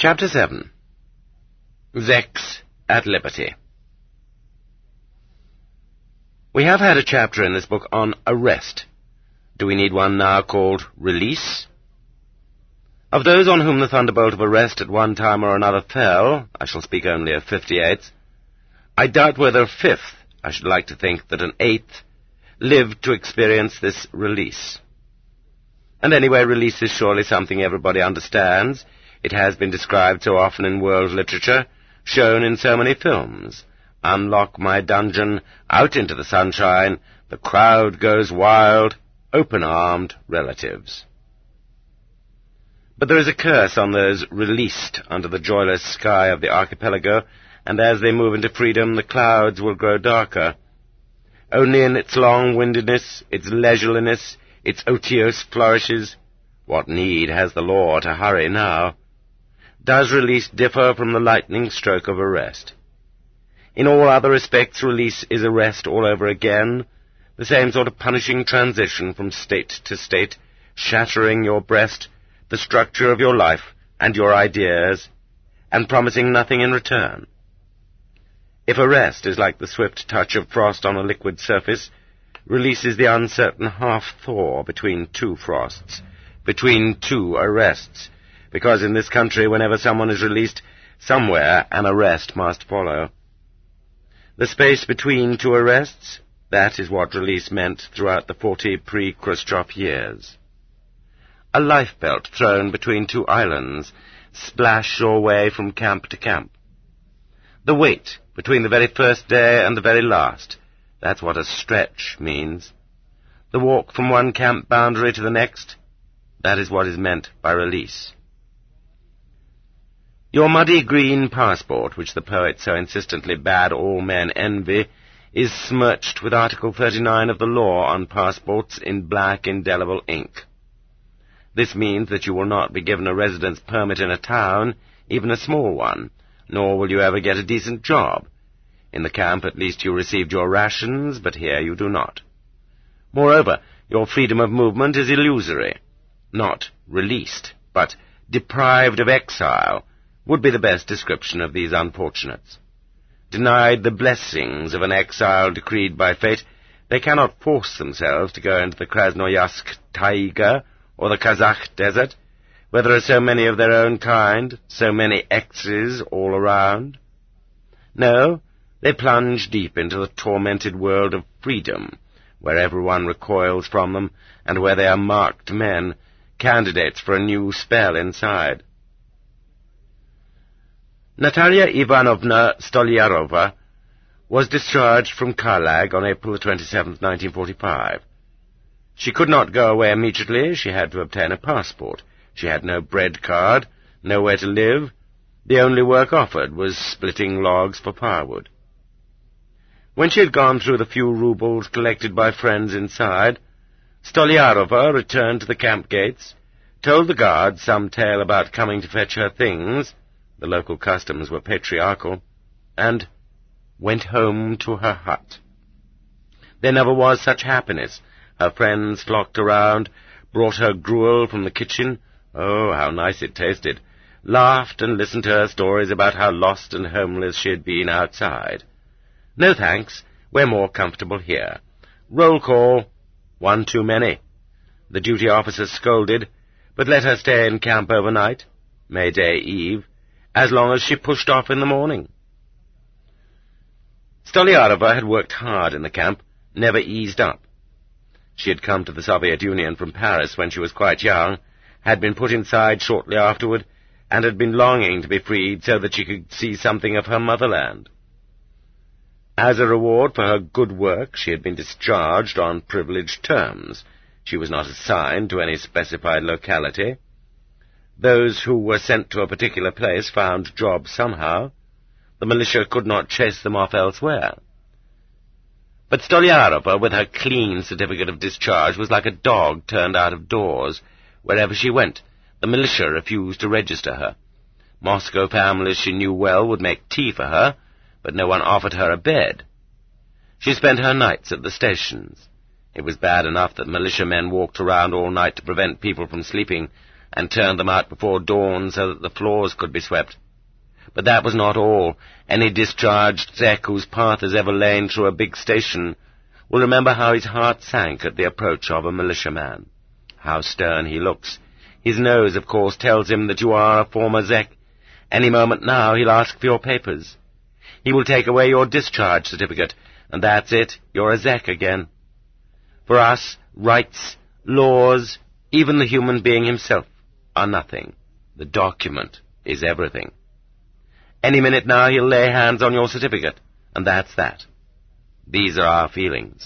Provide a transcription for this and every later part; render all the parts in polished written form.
Chapter 7. Zex at Liberty. We have had a chapter in this book on arrest. Do we need one now called release? Of those on whom the thunderbolt of arrest at one time or another fell, I shall speak only of 58th, I doubt whether a fifth, I should like to think that an eighth, lived to experience this release. And anyway, release is surely something everybody understands. It has been described so often in world literature, shown in so many films. Unlock my dungeon, out into the sunshine, the crowd goes wild, open-armed relatives. But there is a curse on those released under the joyless sky of the archipelago, and as they move into freedom, the clouds will grow darker. Only in its long-windedness, its leisureliness, its otiose flourishes, what need has the law to hurry now? Does release differ from the lightning stroke of arrest? In all other respects, release is arrest all over again, the same sort of punishing transition from state to state, shattering your breast, the structure of your life and your ideas, and promising nothing in return. If arrest is like the swift touch of frost on a liquid surface, release is the uncertain half-thaw between two frosts, between two arrests, because in this country, whenever someone is released, somewhere an arrest must follow. The space between two arrests, that is what release meant throughout the 40 pre-Khrushchev years. A lifebelt thrown between two islands, splash your way from camp to camp. The wait between the very first day and the very last, that's what a stretch means. The walk from one camp boundary to the next, that is what is meant by release. Your muddy green passport, which the poet so insistently bade all men envy, is smirched with Article 39 of the law on passports in black indelible ink. This means that you will not be given a residence permit in a town, even a small one, nor will you ever get a decent job. In the camp at least you received your rations, but here you do not. Moreover, your freedom of movement is illusory. Not released, but deprived of exile, would be the best description of these unfortunates. Denied the blessings of an exile decreed by fate, they cannot force themselves to go into the Krasnoyarsk taiga or the Kazakh desert, where there are so many of their own kind, so many X's all around. No, they plunge deep into the tormented world of freedom, where everyone recoils from them, and where they are marked men, candidates for a new spell inside. Natalia Ivanovna Stolyarova was discharged from Karlag on April 27, 1945. She could not go away immediately. She had to obtain a passport. She had no bread card, nowhere to live. The only work offered was splitting logs for firewood. When she had gone through the few roubles collected by friends inside, Stolyarova returned to the camp gates, told the guards some tale about coming to fetch her things — the local customs were patriarchal — and went home to her hut. There never was such happiness. Her friends flocked around, brought her gruel from the kitchen — oh, how nice it tasted — laughed and listened to her stories about how lost and homeless she had been outside. No thanks, we're more comfortable here. Roll call, one too many. The duty officer scolded, but let her stay in camp overnight, May Day Eve, as long as she pushed off in the morning. Stolyarova had worked hard in the camp, never eased up. She had come to the Soviet Union from Paris when she was quite young, had been put inside shortly afterward, and had been longing to be freed so that she could see something of her motherland. As a reward for her good work, she had been discharged on privileged terms. She was not assigned to any specified locality. Those who were sent to a particular place found jobs somehow. The militia could not chase them off elsewhere. But Stolyarova, with her clean certificate of discharge, was like a dog turned out of doors. Wherever she went, the militia refused to register her. Moscow families she knew well would make tea for her, but no one offered her a bed. She spent her nights at the stations. It was bad enough that militiamen walked around all night to prevent people from sleeping. and turned them out before dawn so that the floors could be swept. But that was not all. Any discharged Zek whose path has ever lain through a big station will remember how his heart sank at the approach of a militiaman. How stern he looks. His nose, of course, tells him that you are a former Zek. Any moment now he'll ask for your papers. He will take away your discharge certificate, and that's it, you're a Zek again. For us, rights, laws, even the human being himself, are nothing. The document is everything. Any minute now he'll lay hands on your certificate, and that's that. These are our feelings.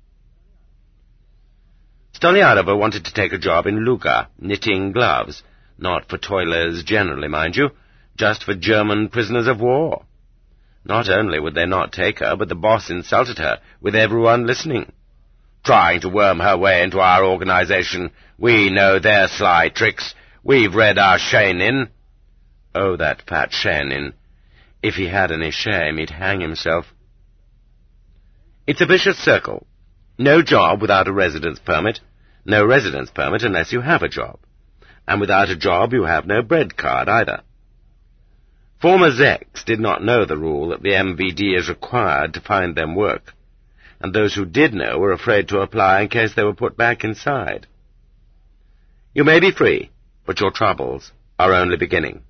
Stoliarova wanted to take a job in Luga, knitting gloves, not for toilers generally, mind you, just for German prisoners of war. Not only would they not take her, but the boss insulted her, with everyone listening. Trying to worm her way into our organization. We know their sly tricks. We've read our Shenin. Oh, that fat Shenin. If he had any shame, he'd hang himself. It's a vicious circle. No job without a residence permit. No residence permit unless you have a job. And without a job, you have no bread card either. Former Zeks did not know the rule that the MVD is required to find them work, and those who did know were afraid to apply in case they were put back inside. You may be free, but your troubles are only beginning.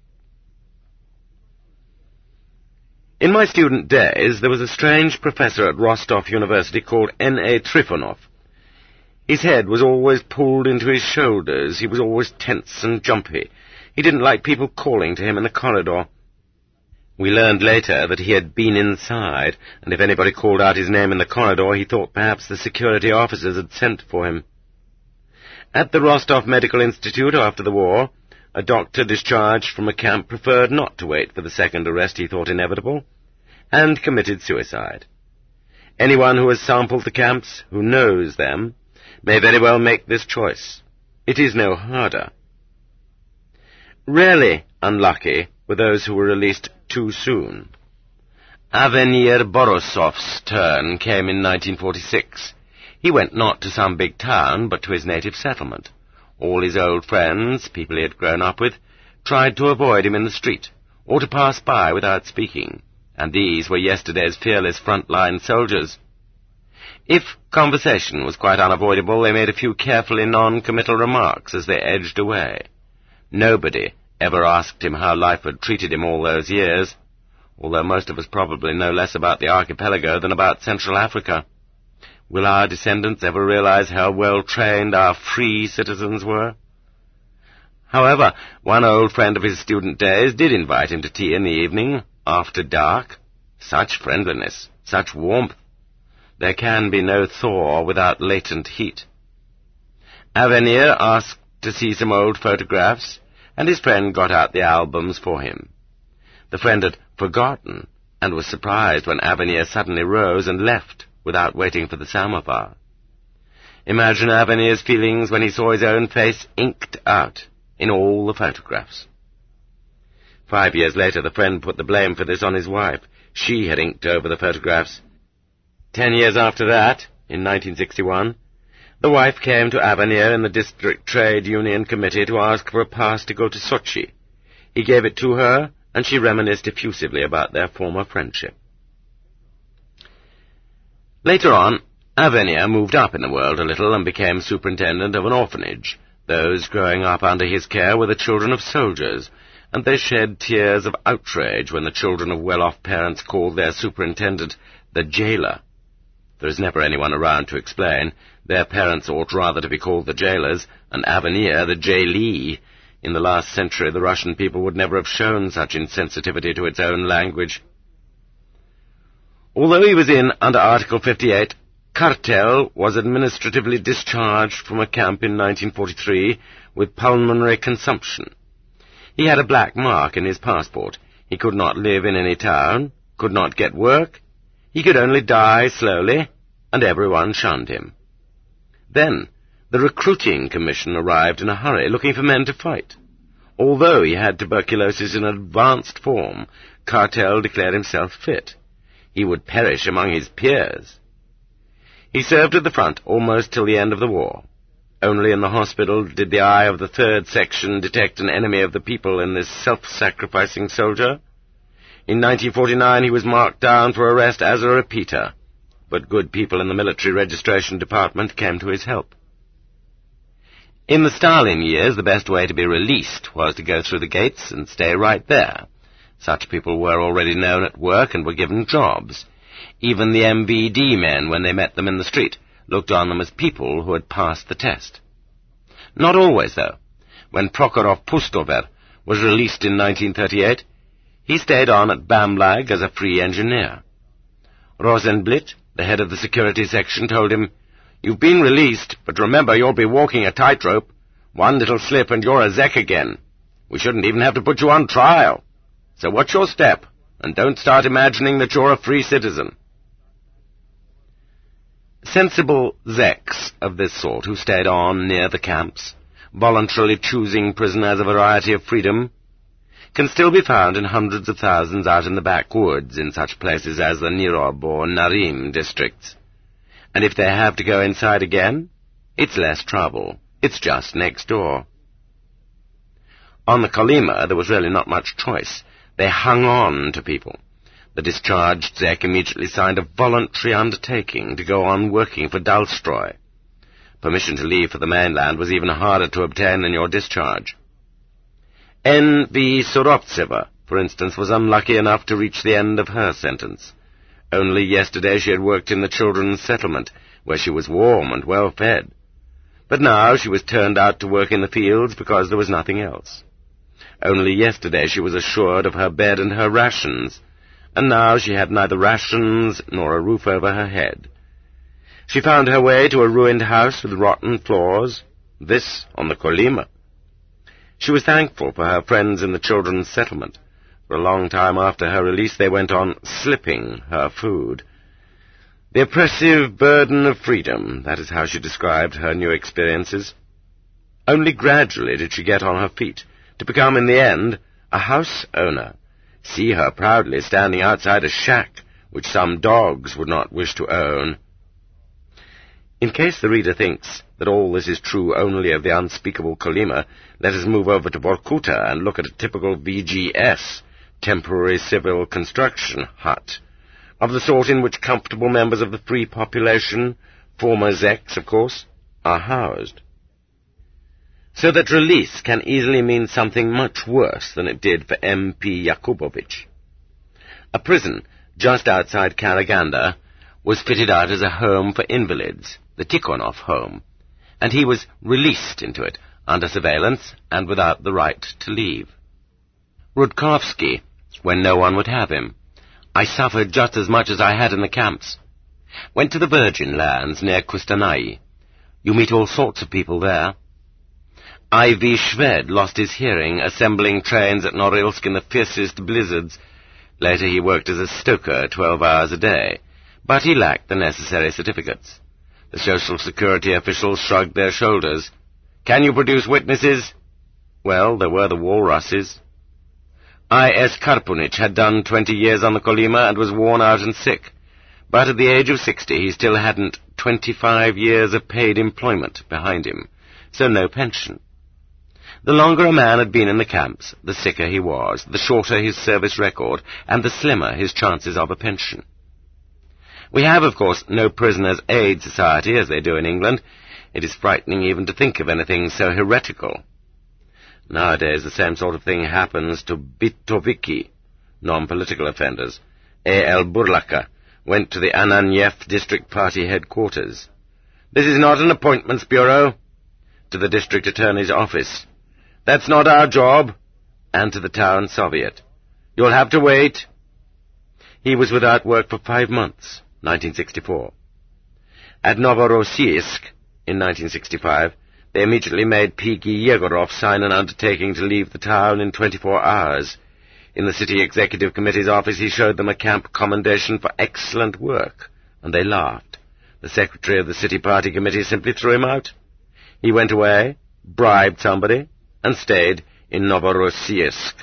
In my student days, there was a strange professor at Rostov University called N.A. Trifonov. His head was always pulled into his shoulders. He was always tense and jumpy. He didn't like people calling to him in the corridor. We learned later that he had been inside, and if anybody called out his name in the corridor, he thought perhaps the security officers had sent for him. At the Rostov Medical Institute after the war, a doctor discharged from a camp preferred not to wait for the second arrest he thought inevitable, and committed suicide. Anyone who has sampled the camps, who knows them, may very well make this choice. It is no harder. Rarely unlucky were those who were released too soon. Avenir Borisov's turn came in 1946. He went not to some big town, but to his native settlement. All his old friends, people he had grown up with, tried to avoid him in the street, or to pass by without speaking, and these were yesterday's fearless front-line soldiers. If conversation was quite unavoidable, they made a few carefully non-committal remarks as they edged away. Nobody ever asked him how life had treated him all those years, although most of us probably know less about the archipelago than about Central Africa. Will our descendants ever realize how well-trained our free citizens were? However, one old friend of his student days did invite him to tea in the evening, after dark. Such friendliness, such warmth. There can be no thaw without latent heat. Avenir asked to see some old photographs, and his friend got out the albums for him. The friend had forgotten, and was surprised when Avenir suddenly rose and left, without waiting for the samovar. Imagine Avenir's feelings when he saw his own face inked out in all the photographs. 5 years later, the friend put the blame for this on his wife. She had inked over the photographs. 10 years after that, in 1961, the wife came to Avenir in the District Trade Union Committee to ask for a pass to go to Sochi. He gave it to her, and she reminisced effusively about their former friendship. Later on, Avenir moved up in the world a little and became superintendent of an orphanage. Those growing up under his care were the children of soldiers, and they shed tears of outrage when the children of well-off parents called their superintendent the jailer. There is never anyone around to explain. Their parents ought rather to be called the jailers, and Avenir the jailee. In the last century, the Russian people would never have shown such insensitivity to its own language. Although he was in under Article 58, Kartel was administratively discharged from a camp in 1943 with pulmonary consumption. He had a black mark in his passport. He could not live in any town, could not get work. He could only die slowly, and everyone shunned him. Then the recruiting commission arrived in a hurry, looking for men to fight. Although he had tuberculosis in advanced form, Kartel declared himself fit. He would perish among his peers. He served at the front almost till the end of the war. Only in the hospital did the eye of the 3rd Section detect an enemy of the people in this self-sacrificing soldier. In 1949 he was marked down for arrest as a repeater, but good people in the military registration department came to his help. In the Stalin years, the best way to be released was to go through the gates and stay right there. Such people were already known at work and were given jobs. Even the MVD men, when they met them in the street, looked on them as people who had passed the test. Not always, though. When Prokhorov Pustover was released in 1938, he stayed on at Bamlag as a free engineer. Rosenblit, the head of the security section, told him, "You've been released, but remember you'll be walking a tightrope. One little slip and you're a Zek again. We shouldn't even have to put you on trial. So watch your step, and don't start imagining that you're a free citizen." Sensible Zeks of this sort, who stayed on near the camps, voluntarily choosing prison as a variety of freedom, can still be found in hundreds of thousands out in the backwoods in such places as the Nirob or Narim districts. And if they have to go inside again, it's less trouble. It's just next door. On the Kolyma, there was really not much choice. They hung on to people. The discharged Zek immediately signed a voluntary undertaking to go on working for Dalstroy. Permission to leave for the mainland was even harder to obtain than your discharge. N.V. Surovtseva, for instance, was unlucky enough to reach the end of her sentence. Only yesterday she had worked in the children's settlement, where she was warm and well fed. But now she was turned out to work in the fields because there was nothing else. Only yesterday she was assured of her bed and her rations, and now she had neither rations nor a roof over her head. She found her way to a ruined house with rotten floors, this on the Kolyma. She was thankful for her friends in the children's settlement. For a long time after her release they went on slipping her food. The oppressive burden of freedom, that is how she described her new experiences. Only gradually did she get on her feet, to become in the end a house owner. See her proudly standing outside a shack which some dogs would not wish to own. In case the reader thinks that all this is true only of the unspeakable Kolyma, let us move over to Vorkuta and look at a typical VGS, temporary civil construction hut, of the sort in which comfortable members of the free population, former Zeks, of course, are housed. So that release can easily mean something much worse than it did for M.P. Yakubovich. A prison just outside Karaganda was fitted out as a home for invalids, the Tikhonov home, and he was released into it under surveillance and without the right to leave. Rudkovsky, when no one would have him. I suffered just as much as I had in the camps. Went to the Virgin Lands near Kustanai. You meet all sorts of people there. I.V. Shved lost his hearing assembling trains at Norilsk in the fiercest blizzards. Later he worked as a stoker 12 hours a day, but he lacked the necessary certificates. The Social Security officials shrugged their shoulders. Can you produce witnesses? Well, there were the walruses. I.S. Karpunich had done 20 years on the Kolyma and was worn out and sick, but at the age of 60 he still hadn't 25 years of paid employment behind him, so no pension. The longer a man had been in the camps, the sicker he was, the shorter his service record, and the slimmer his chances of a pension. We have, of course, no prisoners' aid society, as they do in England. It is frightening even to think of anything so heretical. Nowadays the same sort of thing happens to Bitoviki, non-political offenders. A.L. Burlaka went to the Ananyev district party headquarters. This is not an appointments bureau. To the district attorney's office. That's not our job. And to the town soviet. You'll have to wait. He was without work for 5 months, 1964. At Novorossiysk, in 1965, they immediately made P.G. Yegorov sign an undertaking to leave the town in 24 hours. In the city executive committee's office he showed them a camp commendation for excellent work, and they laughed. The secretary of the city party committee simply threw him out. He went away, bribed somebody, and stayed in Novorossiysk.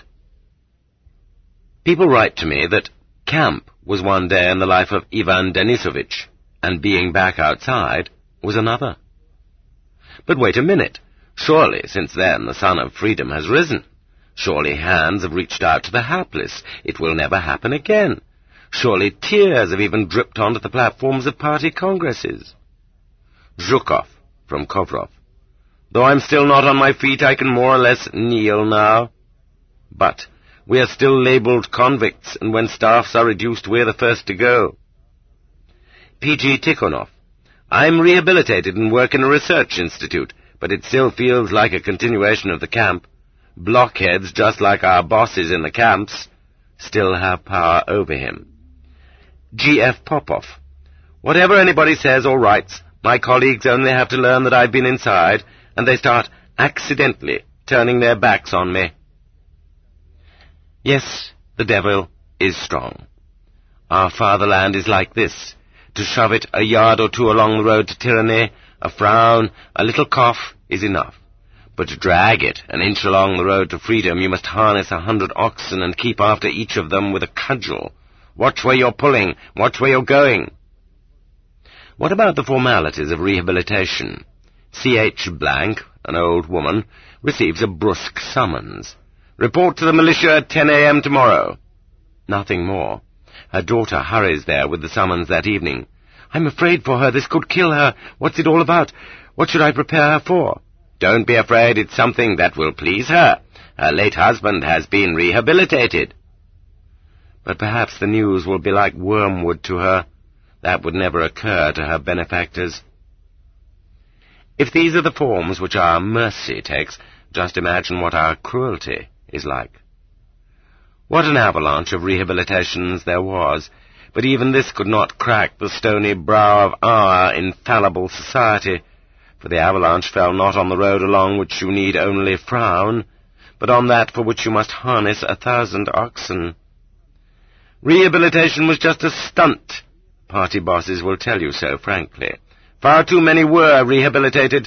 People write to me that camp was one day in the life of Ivan Denisovich, and being back outside was another. But wait a minute. Surely, since then, the sun of freedom has risen. Surely hands have reached out to the helpless. It will never happen again. Surely tears have even dripped onto the platforms of party congresses. Zhukov, from Kovrov. Though I'm still not on my feet, I can more or less kneel now. But we are still labelled convicts, and when staffs are reduced, we're the first to go. P.G. Tikhonov. I'm rehabilitated and work in a research institute, but it still feels like a continuation of the camp. Blockheads, just like our bosses in the camps, still have power over him. G.F. Popov. Whatever anybody says or writes, my colleagues only have to learn that I've been inside, and they start accidentally turning their backs on me. Yes, the devil is strong. Our fatherland is like this. To shove it a yard or two along the road to tyranny, a frown, a little cough is enough. But to drag it an inch along the road to freedom, you must harness 100 oxen and keep after each of them with a cudgel. Watch where you're pulling. Watch where you're going. What about the formalities of rehabilitation? C.H. Blank, an old woman, receives a brusque summons. Report to the militia at 10 a.m. tomorrow. Nothing more. Her daughter hurries there with the summons that evening. I'm afraid for her. This could kill her. What's it all about? What should I prepare her for? Don't be afraid. It's something that will please her. Her late husband has been rehabilitated. But perhaps the news will be like wormwood to her. That would never occur to her benefactors. If these are the forms which our mercy takes, just imagine what our cruelty is like. What an avalanche of rehabilitations there was, but even this could not crack the stony brow of our infallible society, for the avalanche fell not on the road along which you need only frown, but on that for which you must harness 1,000 oxen. Rehabilitation was just a stunt. Party bosses will tell you so, frankly. Far too many were rehabilitated.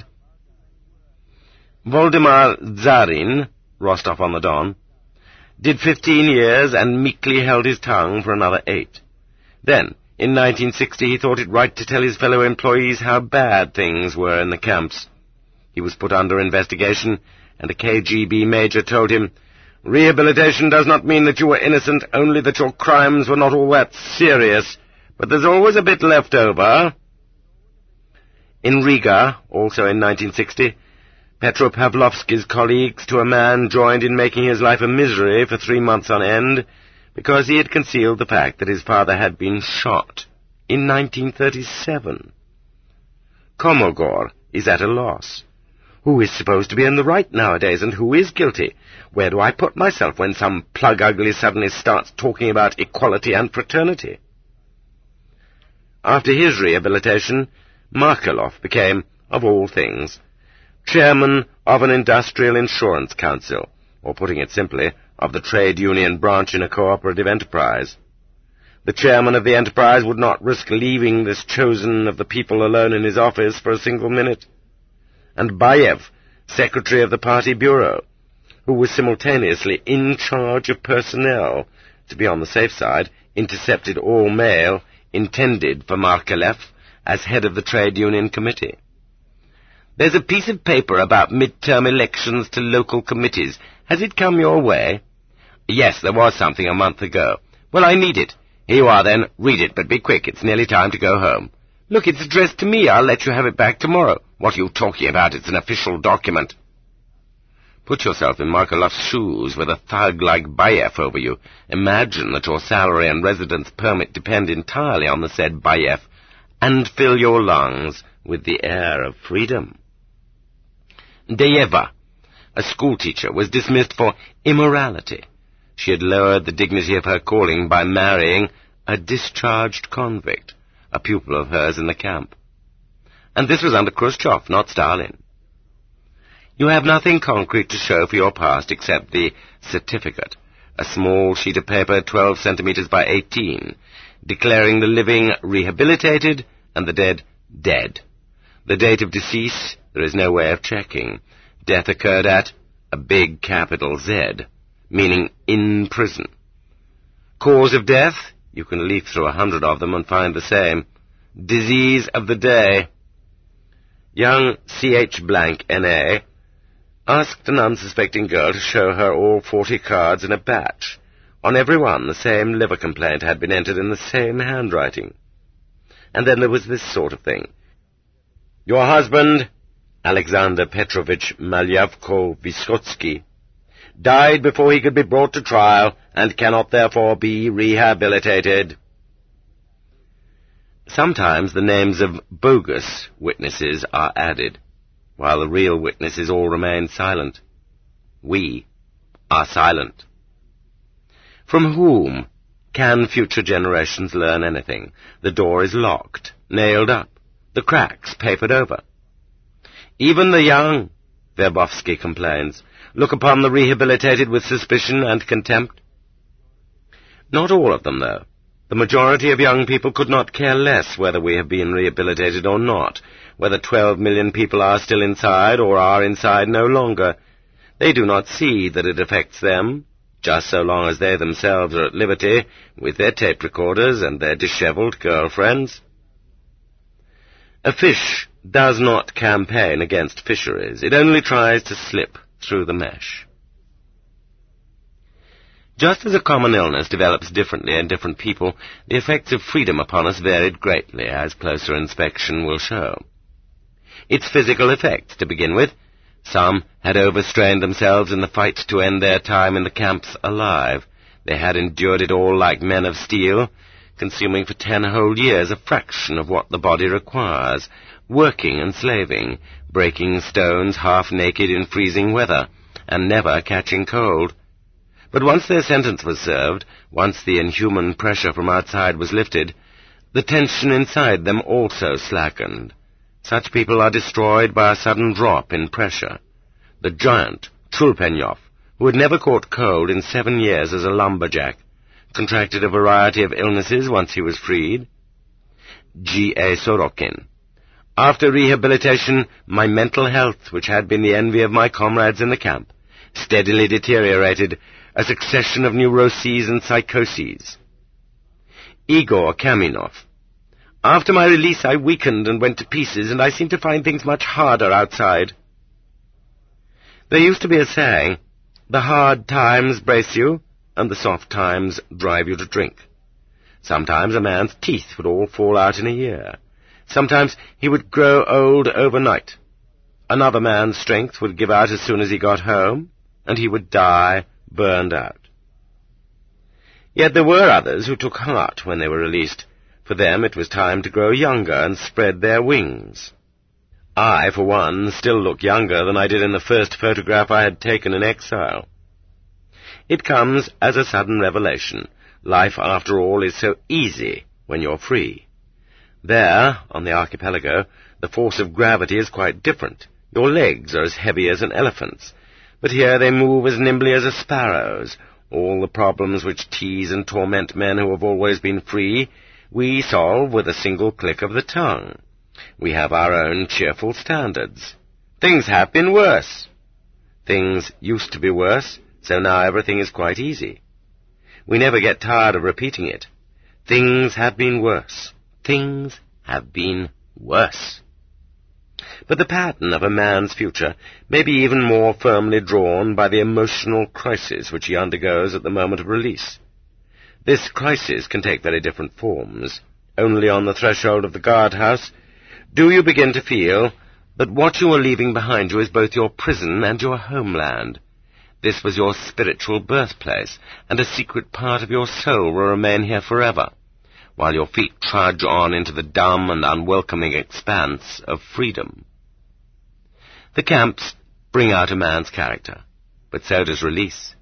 Voldemar Zarin, Rostov-on-the-Don, did 15 years and meekly held his tongue for another 8. Then, in 1960, he thought it right to tell his fellow employees how bad things were in the camps. He was put under investigation, and a KGB major told him, "Rehabilitation does not mean that you were innocent, only that your crimes were not all that serious, but there's always a bit left over." In Riga, also in 1960, Petro Pavlovsky's colleagues to a man joined in making his life a misery for 3 months on end, because he had concealed the fact that his father had been shot in 1937. Komogor is at a loss. Who is supposed to be in the right nowadays, and who is guilty? Where do I put myself when some plug-ugly suddenly starts talking about equality and fraternity? After his rehabilitation, Markelov became, of all things, chairman of an industrial insurance council, or putting it simply, of the trade union branch in a cooperative enterprise. The chairman of the enterprise would not risk leaving this chosen of the people alone in his office for a single minute. And Bayev, secretary of the party bureau, who was simultaneously in charge of personnel, to be on the safe side, intercepted all mail intended for Markelov as head of the trade union committee. "There's a piece of paper about mid-term elections to local committees. Has it come your way?" "Yes, there was something a month ago." "Well, I need it." "Here you are, then. Read it, but be quick. It's nearly time to go home." "Look, it's addressed to me. I'll let you have it back tomorrow." "What are you talking about? It's an official document." Put yourself in Markelov's shoes with a thug like Bayev over you. Imagine that your salary and residence permit depend entirely on the said Bayev, and fill your lungs with the air of freedom. Deyeva, a schoolteacher, was dismissed for immorality. She had lowered the dignity of her calling by marrying a discharged convict, a pupil of hers in the camp. And this was under Khrushchev, not Stalin. You have nothing concrete to show for your past except the certificate, a small sheet of paper 12 centimeters by 18, declaring the living rehabilitated and the dead dead. The date of decease there is no way of checking. Death occurred at a big capital Z, meaning in prison. Cause of death, you can leaf through 100 of them and find the same. Disease of the day. young C.H. N.A. asked an unsuspecting girl to show her all 40 cards in a batch. On every one, the same liver complaint had been entered in the same handwriting. And then there was this sort of thing. Your husband, Alexander Petrovich Malyavko-Vysotsky, died before he could be brought to trial and cannot therefore be rehabilitated. Sometimes the names of bogus witnesses are added, while the real witnesses all remain silent. We are silent. From whom can future generations learn anything? The door is locked, nailed up, the cracks papered over. Even the young, Verbowski complains, look upon the rehabilitated with suspicion and contempt. Not all of them, though. The majority of young people could not care less whether we have been rehabilitated or not, whether 12 million people are still inside or are inside no longer. They do not see that it affects them, just so long as they themselves are at liberty, with their tape recorders and their dishevelled girlfriends. A fish does not campaign against fisheries. It only tries to slip through the mesh. Just as a common illness develops differently in different people, the effects of freedom upon us varied greatly, as closer inspection will show. Its physical effects, to begin with. Some had overstrained themselves in the fight to end their time in the camps alive. They had endured it all like men of steel, consuming for 10 whole years a fraction of what the body requires, working and slaving, breaking stones half-naked in freezing weather, and never catching cold. But once their sentence was served, once the inhuman pressure from outside was lifted, the tension inside them also slackened. Such people are destroyed by a sudden drop in pressure. The giant, Tulpenyov, who had never caught cold in 7 years as a lumberjack, contracted a variety of illnesses once he was freed. G.A. Sorokin. After rehabilitation, my mental health, which had been the envy of my comrades in the camp, steadily deteriorated, a succession of neuroses and psychoses. Igor Kaminov. After my release, I weakened and went to pieces, and I seemed to find things much harder outside. There used to be a saying, the hard times brace you, and the soft times drive you to drink. Sometimes a man's teeth would all fall out in a year. Sometimes he would grow old overnight. Another man's strength would give out as soon as he got home, and he would die burned out. Yet there were others who took heart when they were released. For them it was time to grow younger and spread their wings. I, for one, still look younger than I did in the first photograph I had taken in exile. It comes as a sudden revelation. Life, after all, is so easy when you're free. There, on the archipelago, the force of gravity is quite different. Your legs are as heavy as an elephant's, but here they move as nimbly as a sparrow's. All the problems which tease and torment men who have always been free, we solve with a single click of the tongue. We have our own cheerful standards. Things have been worse. Things used to be worse, so now everything is quite easy. We never get tired of repeating it. Things have been worse. Things have been worse. But the pattern of a man's future may be even more firmly drawn by the emotional crisis which he undergoes at the moment of release. This crisis can take very different forms. Only on the threshold of the guardhouse do you begin to feel that what you are leaving behind you is both your prison and your homeland. This was your spiritual birthplace, and a secret part of your soul will remain here forever, while your feet trudge on into the dumb and unwelcoming expanse of freedom. The camps bring out a man's character, but so does release.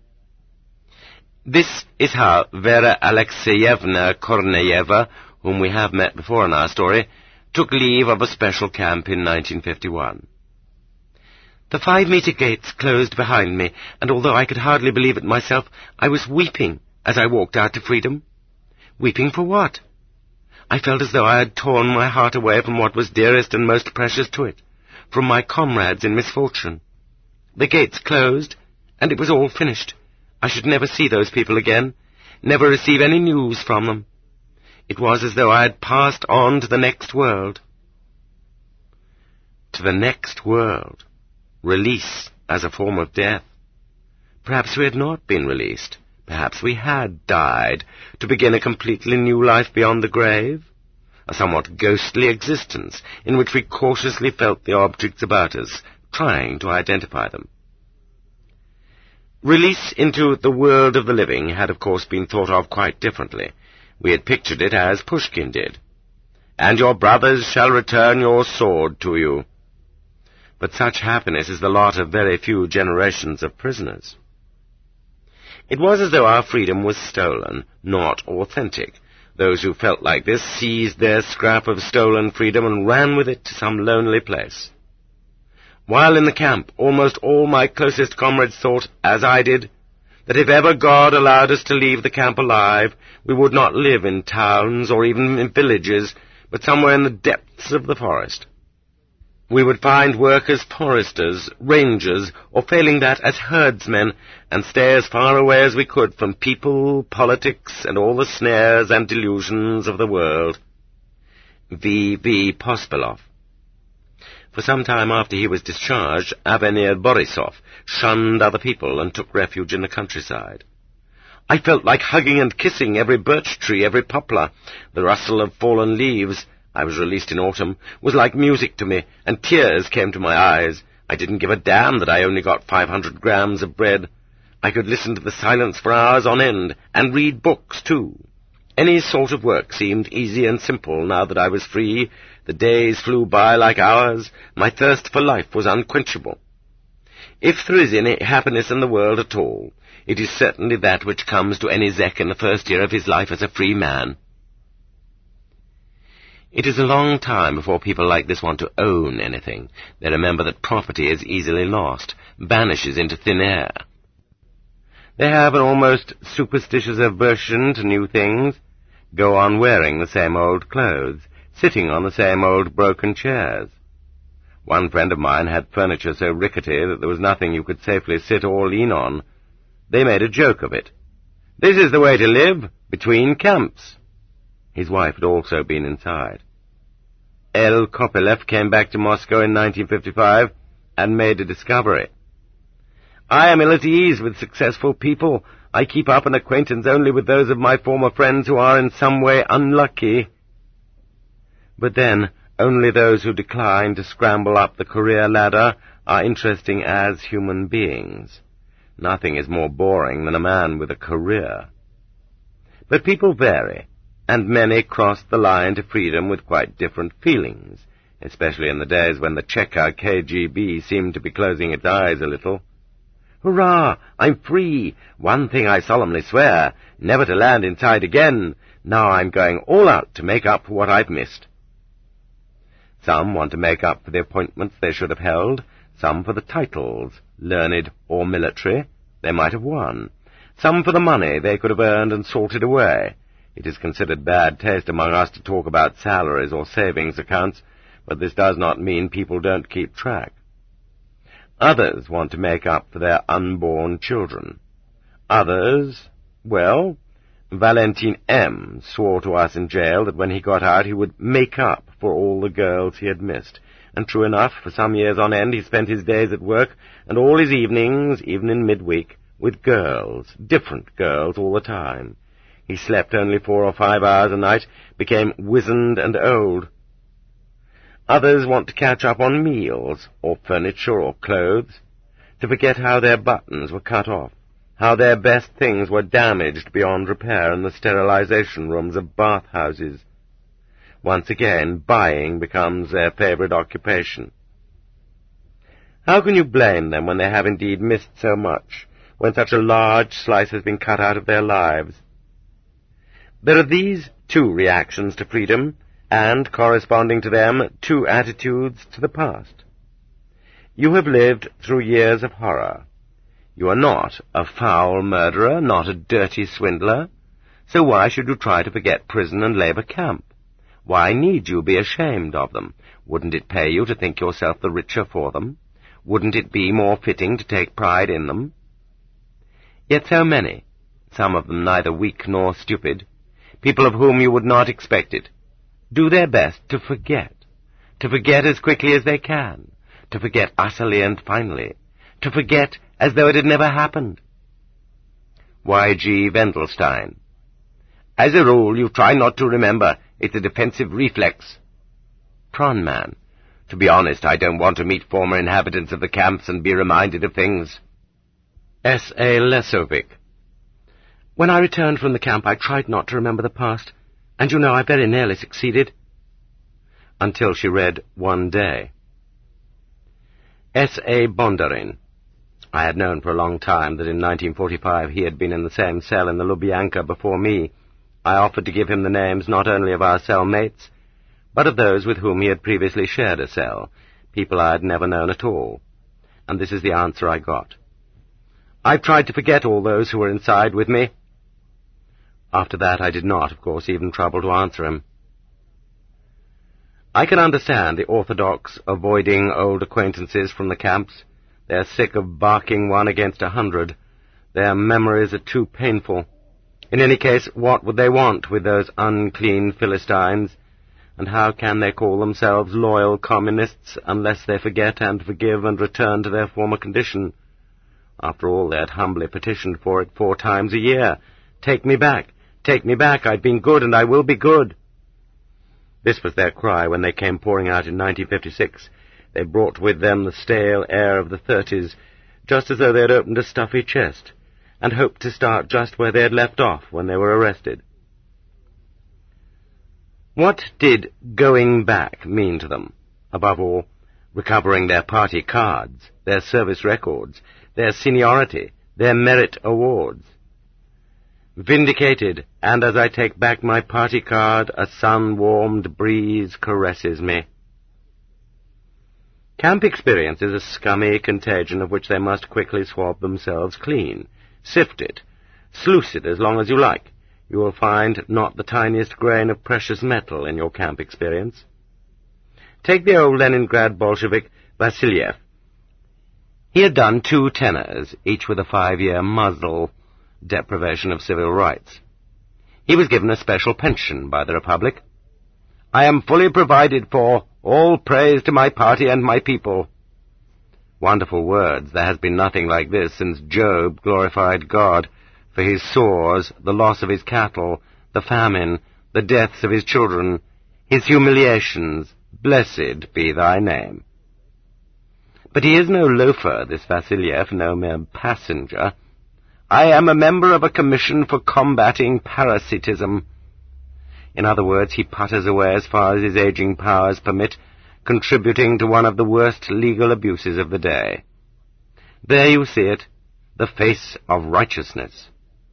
This is how Vera Alexeyevna Korneyeva, whom we have met before in our story, took leave of a special camp in 1951. The 5-meter gates closed behind me, and although I could hardly believe it myself, I was weeping as I walked out to freedom. Weeping for what? I felt as though I had torn my heart away from what was dearest and most precious to it, from my comrades in misfortune. The gates closed, and it was all finished. I should never see those people again, never receive any news from them. It was as though I had passed on to the next world. To to the next world. Release as a form of death. Perhaps we had not been released. Perhaps we had died, to begin a completely new life beyond the grave. A somewhat ghostly existence, in which we cautiously felt the objects about us, trying to identify them. Release into the world of the living had, of course, been thought of quite differently. We had pictured it as Pushkin did. "And your brothers shall return your sword to you." But such happiness is the lot of very few generations of prisoners. It was as though our freedom was stolen, not authentic. Those who felt like this seized their scrap of stolen freedom and ran with it to some lonely place. While in the camp, almost all my closest comrades thought, as I did, that if ever God allowed us to leave the camp alive, we would not live in towns or even in villages, but somewhere in the depths of the forest. We would find work as foresters, rangers, or failing that, as herdsmen, and stay as far away as we could from people, politics, and all the snares and delusions of the world. V. Pospelov. For some time after he was discharged, Avenir Borisov shunned other people and took refuge in the countryside. I felt like hugging and kissing every birch tree, every poplar. The rustle of fallen leaves, I was released in autumn, was like music to me, and tears came to my eyes. I didn't give a damn that I only got 500 grams of bread. I could listen to the silence for hours on end, and read books, too. Any sort of work seemed easy and simple now that I was free. The days flew by like hours. My thirst for life was unquenchable. If there is any happiness in the world at all, it is certainly that which comes to any Zek in the first year of his life as a free man. It is a long time before people like this want to own anything. They remember that property is easily lost, vanishes into thin air. They have an almost superstitious aversion to new things, go on wearing the same old clothes, sitting on the same old broken chairs. One friend of mine had furniture so rickety that there was nothing you could safely sit or lean on. They made a joke of it. "This is the way to live, between camps." His wife had also been inside. L. Kopelev came back to Moscow in 1955 and made a discovery. "I am ill at ease with successful people. I keep up an acquaintance only with those of my former friends who are in some way unlucky." But then, only those who decline to scramble up the career ladder are interesting as human beings. Nothing is more boring than a man with a career. But people vary, and many crossed the line to freedom with quite different feelings, especially in the days when the Cheka KGB seemed to be closing its eyes a little. "Hurrah! I'm free! One thing I solemnly swear, never to land inside again. Now I'm going all out to make up for what I've missed." Some want to make up for the appointments they should have held, some for the titles, learned or military, they might have won, some for the money they could have earned and salted away. It is considered bad taste among us to talk about salaries or savings accounts, but this does not mean people don't keep track. Others want to make up for their unborn children. Others, well, Valentin M. swore to us in jail that when he got out he would make up for all the girls he had missed. And true enough, for some years on end he spent his days at work, and all his evenings, even in midweek, with girls, different girls all the time. He slept only 4 or 5 hours a night, became wizened and old. Others want to catch up on meals, or furniture, or clothes, to forget how their buttons were cut off, how their best things were damaged beyond repair in the sterilization rooms of bathhouses. Once again, buying becomes their favorite occupation. How can you blame them when they have indeed missed so much, when such a large slice has been cut out of their lives? There are these 2 reactions to freedom, and, corresponding to them, 2 attitudes to the past. You have lived through years of horror. You are not a foul murderer, not a dirty swindler, so why should you try to forget prison and labor camp? Why need you be ashamed of them? Wouldn't it pay you to think yourself the richer for them? Wouldn't it be more fitting to take pride in them? Yet so many, some of them neither weak nor stupid, people of whom you would not expect it, do their best to forget as quickly as they can. to forget utterly and finally, to forget as though it had never happened. Y.G. Wendelstein. As a rule, you try not to remember. It's a defensive reflex. Tronman. To be honest, I don't want to meet former inhabitants of the camps and be reminded of things. S.A. Lesovic. When I returned from the camp, I tried not to remember the past, and you know I very nearly succeeded. Until she read One Day. S.A. Bondarin. I had known for a long time that in 1945 he had been in the same cell in the Lubyanka before me. I offered to give him the names not only of our cell mates, but of those with whom he had previously shared a cell, people I had never known at all. And this is the answer I got. I tried to forget all those who were inside with me. After that I did not, of course, even trouble to answer him. I can understand the orthodox avoiding old acquaintances from the camps. They are sick of barking one against 100. Their memories are too painful. In any case, what would they want with those unclean Philistines? And how can they call themselves loyal communists unless they forget and forgive and return to their former condition? After all, they had humbly petitioned for it 4 times a year. Take me back, I've been good and I will be good. This was their cry when they came pouring out in 1956. They brought with them the stale air of the 30s, just as though they had opened a stuffy chest, and hoped to start just where they had left off when they were arrested. What did going back mean to them? Above all, recovering their party cards, their service records, their seniority, their merit awards. Vindicated, and as I take back my party card, a sun-warmed breeze caresses me. Camp experience is a scummy contagion of which they must quickly swab themselves clean. Sift it. Sluice it as long as you like. You will find not the tiniest grain of precious metal in your camp experience. Take the old Leningrad Bolshevik Vasilyev. He had done 2 tenors, each with a 5-year muzzle, deprivation of civil rights. He was given a special pension by the Republic. I am fully provided for, all praise to my party and my people. Wonderful words. There has been nothing like this since Job glorified God for his sores, the loss of his cattle, the famine, the deaths of his children, his humiliations. Blessed be thy name. But he is no loafer, this Vasilyev, no mere passenger. I am a member of a commission for combating parasitism. In other words, he putters away as far as his aging powers permit, contributing to one of the worst legal abuses of the day. There you see it, the face of righteousness.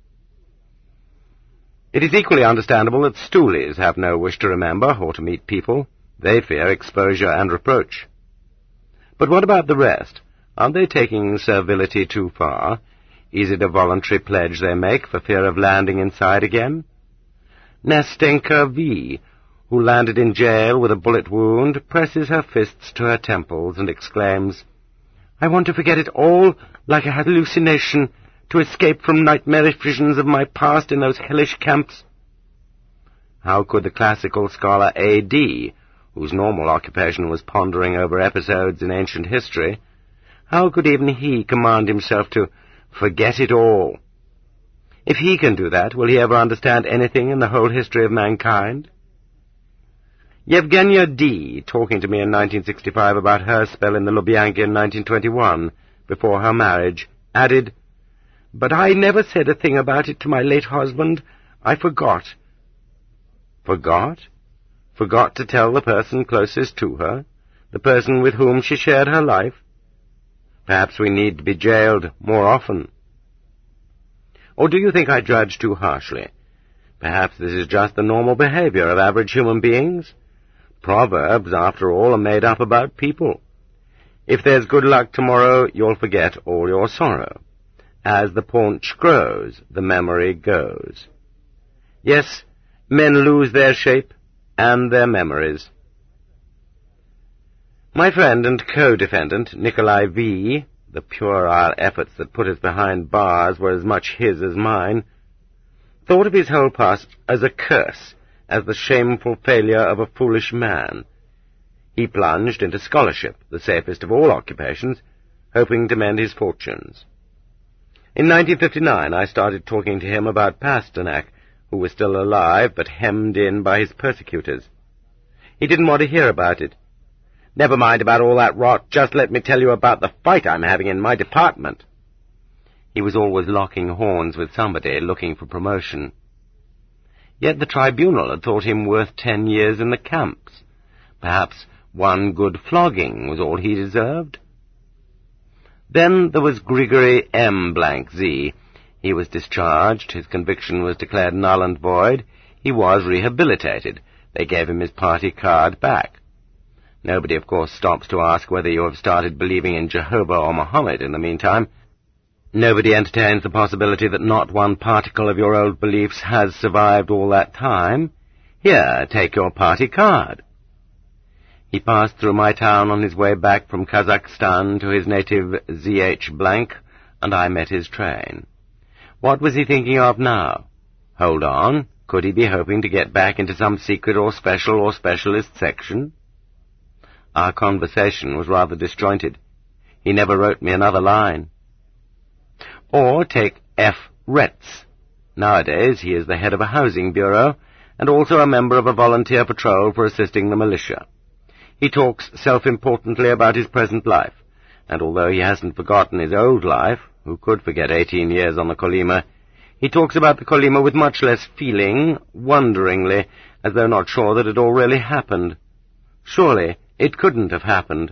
It is equally understandable that stoolies have no wish to remember or to meet people. They fear exposure and reproach. But what about the rest? Aren't they taking servility too far? Is it a voluntary pledge they make for fear of landing inside again? Nastenka V., who landed in jail with a bullet wound, presses her fists to her temples and exclaims, I want to forget it all like a hallucination, to escape from nightmarish visions of my past in those hellish camps. How could the classical scholar A.D., whose normal occupation was pondering over episodes in ancient history, how could even he command himself to forget it all? If he can do that, will he ever understand anything in the whole history of mankind? Yevgenia D., talking to me in 1965 about her spell in the Lubyanka in 1921, before her marriage, added, But I never said a thing about it to my late husband. I forgot. Forgot? Forgot to tell the person closest to her, the person with whom she shared her life? Perhaps we need to be jailed more often. Or do you think I judge too harshly? Perhaps this is just the normal behavior of average human beings. Proverbs, after all, are made up about people. If there's good luck tomorrow, you'll forget all your sorrow. As the paunch grows, the memory goes. Yes, men lose their shape and their memories. My friend and co-defendant, Nikolai V., the puerile efforts that put us behind bars were as much his as mine, thought of his whole past as a curse, as the shameful failure of a foolish man. He plunged into scholarship, the safest of all occupations, hoping to mend his fortunes. In 1959 I started talking to him about Pasternak, who was still alive but hemmed in by his persecutors. He didn't want to hear about it. "Never mind about all that rot, just let me tell you about the fight I'm having in my department." He was always locking horns with somebody looking for promotion. Yet the tribunal had thought him worth 10 years in the camps. Perhaps one good flogging was all he deserved. Then there was Grigory M.Z. He was discharged, his conviction was declared null and void, he was rehabilitated. They gave him his party card back. Nobody, of course, stops to ask whether you have started believing in Jehovah or Mohammed in the meantime. Nobody entertains the possibility that not one particle of your old beliefs has survived all that time. Here, take your party card. He passed through my town on his way back from Kazakhstan to his native ZH blank, and I met his train. What was he thinking of now? Hold on, could he be hoping to get back into some secret or special or specialist section? Our conversation was rather disjointed. He never wrote me another line. Or take F. Retz. Nowadays he is the head of a housing bureau, and also a member of a volunteer patrol for assisting the militia. He talks self-importantly about his present life, and although he hasn't forgotten his old life, who could forget 18 years on the Kolyma, he talks about the Kolyma with much less feeling, wonderingly, as though not sure that it all really happened. Surely it couldn't have happened.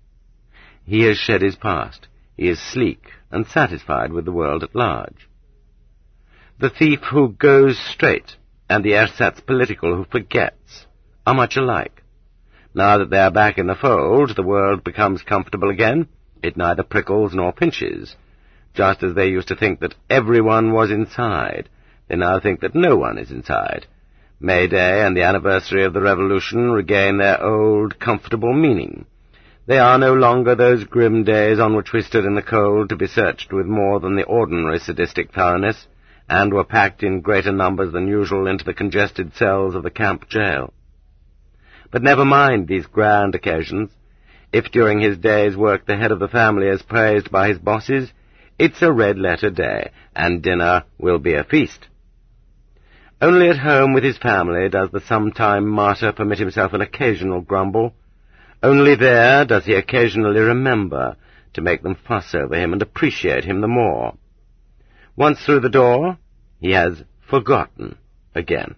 He has shed his past. He is sleek and satisfied with the world at large. The thief who goes straight and the ersatz political who forgets are much alike. Now that they are back in the fold, the world becomes comfortable again. It neither prickles nor pinches. Just as they used to think that everyone was inside, they now think that no one is inside. May Day and the anniversary of the Revolution regain their old, comfortable meaning. They are no longer those grim days on which we stood in the cold to be searched with more than the ordinary sadistic thoroughness, and were packed in greater numbers than usual into the congested cells of the camp jail. But never mind these grand occasions. If during his day's work the head of the family is praised by his bosses, it's a red-letter day, and dinner will be a feast. Only at home with his family does the sometime martyr permit himself an occasional grumble. Only there does he occasionally remember to make them fuss over him and appreciate him the more. Once through the door, he has forgotten again.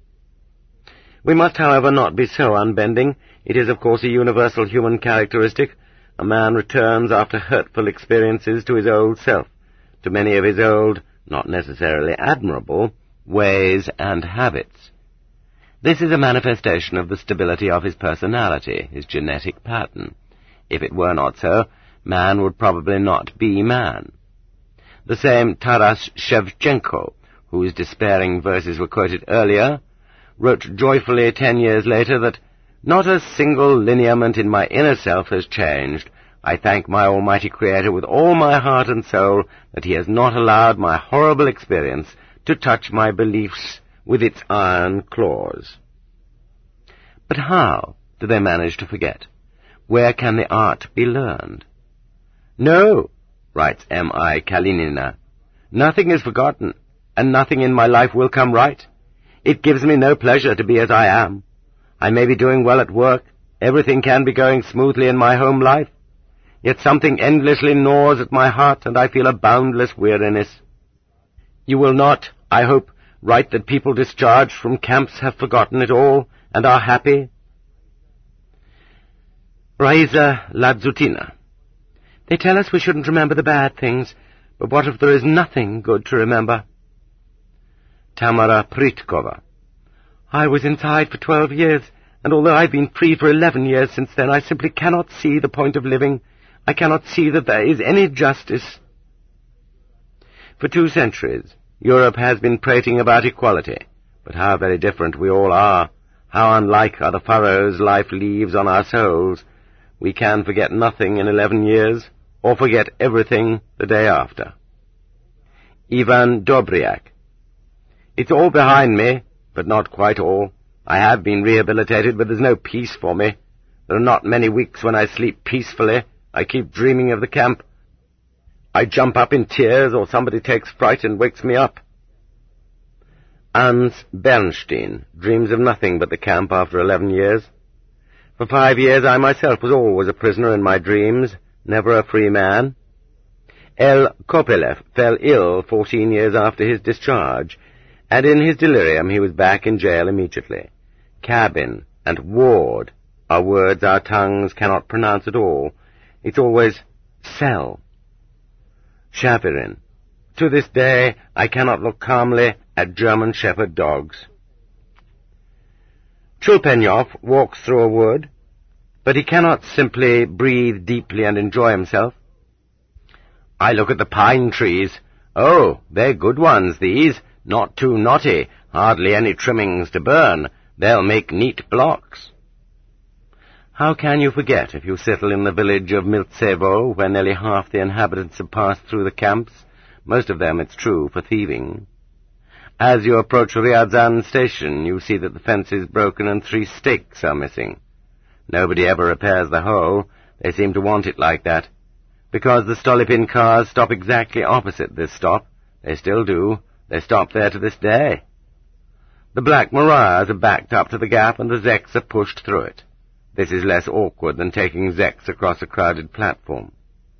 We must, however, not be so unbending. It is, of course, a universal human characteristic. A man returns after hurtful experiences to his old self, to many of his old, not necessarily admirable, ways and habits. This is a manifestation of the stability of his personality, his genetic pattern. If it were not so, man would probably not be man. The same Taras Shevchenko, whose despairing verses were quoted earlier, wrote joyfully 10 years later that not a single lineament in my inner self has changed. I thank my almighty Creator with all my heart and soul that he has not allowed my horrible experience to touch my beliefs with its iron claws. But how do they manage to forget? Where can the art be learned? No, writes M.I. Kalinina, nothing is forgotten, and nothing in my life will come right. It gives me no pleasure to be as I am. I may be doing well at work, everything can be going smoothly in my home life, yet something endlessly gnaws at my heart, and I feel a boundless weariness. You will not, I hope, write that people discharged from camps have forgotten it all, and are happy? Raisa Ladzutina. They tell us we shouldn't remember the bad things, but what if there is nothing good to remember? Tamara Pritkova. I was inside for 12 years, and although I've been free for 11 years since then, I simply cannot see the point of living. I cannot see that there is any justice. For 2 centuries, Europe has been prating about equality, but how very different we all are. How unlike are the furrows life leaves on our souls. We can forget nothing in 11 years, or forget everything the day after. Ivan Dobryak. It's all behind me, but not quite all. I have been rehabilitated, but there's no peace for me. There are not many weeks when I sleep peacefully. I keep dreaming of the camp. I jump up in tears, or somebody takes fright and wakes me up. Hans Bernstein dreams of nothing but the camp after 11 years. For 5 years I myself was always a prisoner in my dreams, never a free man. L. Kopelev fell ill 14 years after his discharge, and in his delirium he was back in jail immediately. Cabin and ward are words our tongues cannot pronounce at all. It's always cell. Shavirin. To this day I cannot look calmly at German shepherd dogs. Turgenev walks through a wood, but he cannot simply breathe deeply and enjoy himself. I look at the pine trees. Oh, they're good ones, these. Not too knotty, hardly any trimmings to burn. They'll make neat blocks. How can you forget if you settle in the village of Miltsevo, where nearly half the inhabitants have passed through the camps, most of them, it's true, for thieving? As you approach Ryazan station, you see that the fence is broken and 3 stakes are missing. Nobody ever repairs the hole. They seem to want it like that. Because the Stolypin cars stop exactly opposite this stop. They still do. They stop there to this day. The Black Mariahs are backed up to the gap, and the Zeks are pushed through it. This is less awkward than taking Zeks across a crowded platform.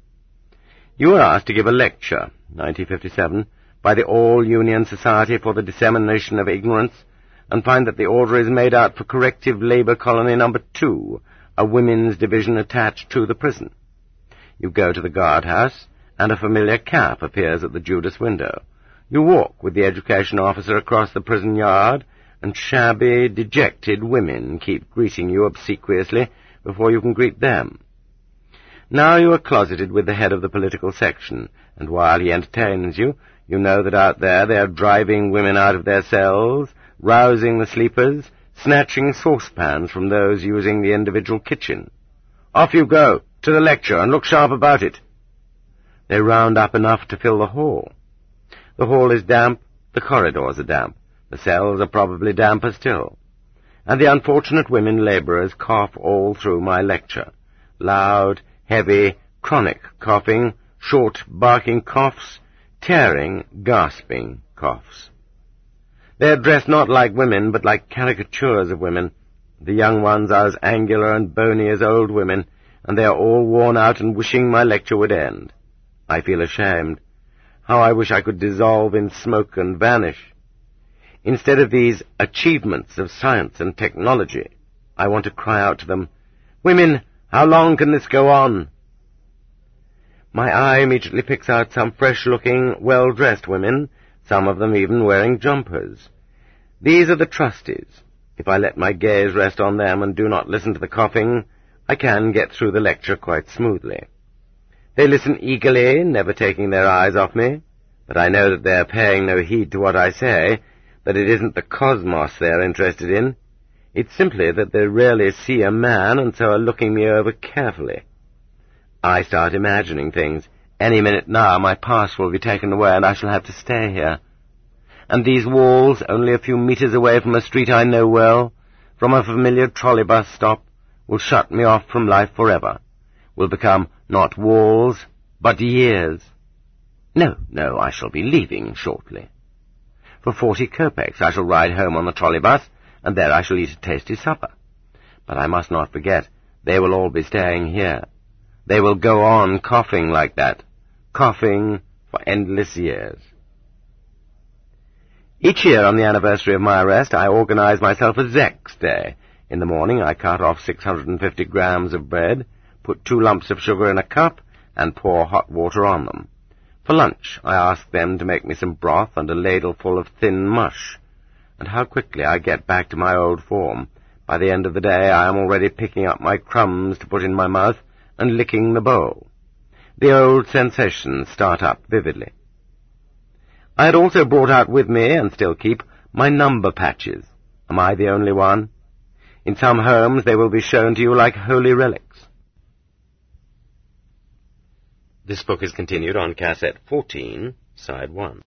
You were asked to give a lecture, 1957, by the All-Union Society for the Dissemination of Ignorance, and find that the order is made out for Corrective Labour Colony No. 2, a women's division attached to the prison. You go to the guardhouse, and a familiar cap appears at the Judas window. You walk with the education officer across the prison yard, and shabby, dejected women keep greeting you obsequiously before you can greet them. Now you are closeted with the head of the political section, and while he entertains you, you know that out there they are driving women out of their cells, rousing the sleepers, snatching saucepans from those using the individual kitchen. Off you go, to the lecture, and look sharp about it. They round up enough to fill the hall. The hall is damp, the corridors are damp, the cells are probably damper still, and the unfortunate women labourers cough all through my lecture. Loud, heavy, chronic coughing, short, barking coughs, tearing, gasping coughs. They are dressed not like women, but like caricatures of women. The young ones are as angular and bony as old women, and they are all worn out and wishing my lecture would end. I feel ashamed. How I wish I could dissolve in smoke and vanish. Instead of these achievements of science and technology, I want to cry out to them, "Women, how long can this go on?" My eye immediately picks out some fresh-looking, well-dressed women, some of them even wearing jumpers. These are the trustees. If I let my gaze rest on them and do not listen to the coughing, I can get through the lecture quite smoothly. They listen eagerly, never taking their eyes off me, but I know that they are paying no heed to what I say, that it isn't the cosmos they are interested in. It's simply that they rarely see a man and so are looking me over carefully. I start imagining things. Any minute now my pass will be taken away and I shall have to stay here. And these walls, only a few meters away from a street I know well, from a familiar trolley bus stop, will shut me off from life forever, will become not walls, but years. No, I shall be leaving shortly. For 40 kopecks I shall ride home on the trolley bus, and there I shall eat a tasty supper. But I must not forget, they will all be staying here. They will go on coughing like that, coughing for endless years. Each year on the anniversary of my arrest, I organize myself a Zeks Day. In the morning I cut off 650 grams of bread, put 2 lumps of sugar in a cup, and pour hot water on them. For lunch I ask them to make me some broth and a ladleful of thin mush. And how quickly I get back to my old form. By the end of the day I am already picking up my crumbs to put in my mouth and licking the bowl. The old sensations start up vividly. I had also brought out with me, and still keep, my number patches. Am I the only one? In some homes they will be shown to you like holy relics. This book is continued on cassette 14, side 1.